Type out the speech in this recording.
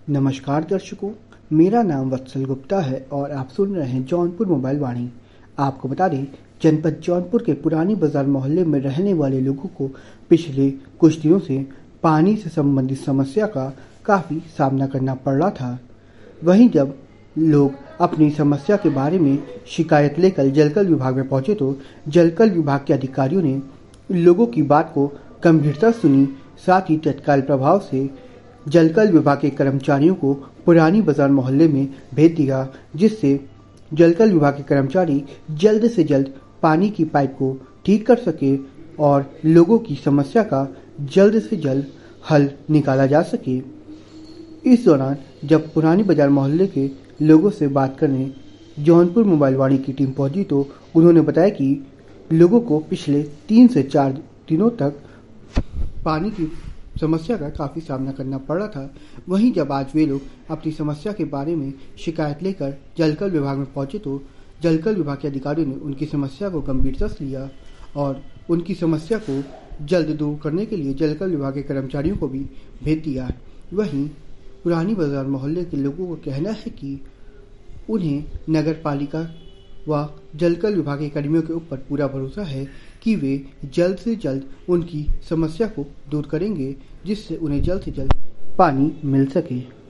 नमस्कार दर्शकों, मेरा नाम वत्सल गुप्ता है और आप सुन रहे हैं जौनपुर मोबाइल वाणी। आपको बता दें, जनपद जौनपुर के पुरानी बाजार मोहल्ले में रहने वाले लोगों को पिछले कुछ दिनों से पानी से संबंधित समस्या का काफ़ी सामना करना पड़ रहा था। वहीं जब लोग अपनी समस्या के बारे में शिकायत लेकर जलकल विभाग में पहुंचे तो जलकल विभाग के अधिकारियों ने लोगों की बात को गंभीरता सुनी, साथ ही तत्काल प्रभाव से जलकल विभाग के कर्मचारियों को पुरानी बाजार मोहल्ले में भेज दिया, जिससे जलकल विभाग के कर्मचारी जल्द से जल्द पानी की पाइप को ठीक कर सके और लोगों की समस्या का जल्द से जल्द हल निकाला जा सके। इस दौरान जब पुरानी बाजार मोहल्ले के लोगों से बात करने जौनपुर मोबाइल वाणी की टीम पहुंची तो उन्होंने बताया कि लोगों को पिछले 3 से 4 दिनों तक पानी की समस्या का काफ़ी सामना करना पड़ रहा था। वहीं जब आज वे लोग अपनी समस्या के बारे में शिकायत लेकर जलकल विभाग में पहुंचे तो जलकल विभाग के अधिकारियों ने उनकी समस्या को गंभीरता से लिया और उनकी समस्या को जल्द दूर करने के लिए जलकल विभाग के कर्मचारियों को भी भेज दिया। वहीं पुरानी बाजार मोहल्ले के लोगों का कहना है कि उन्हें नगर पालिका व जलकल विभाग के कर्मियों के ऊपर पूरा भरोसा है कि वे जल्द से जल्द उनकी समस्या को दूर करेंगे, जिससे उन्हें जल्द से जल्द पानी मिल सके।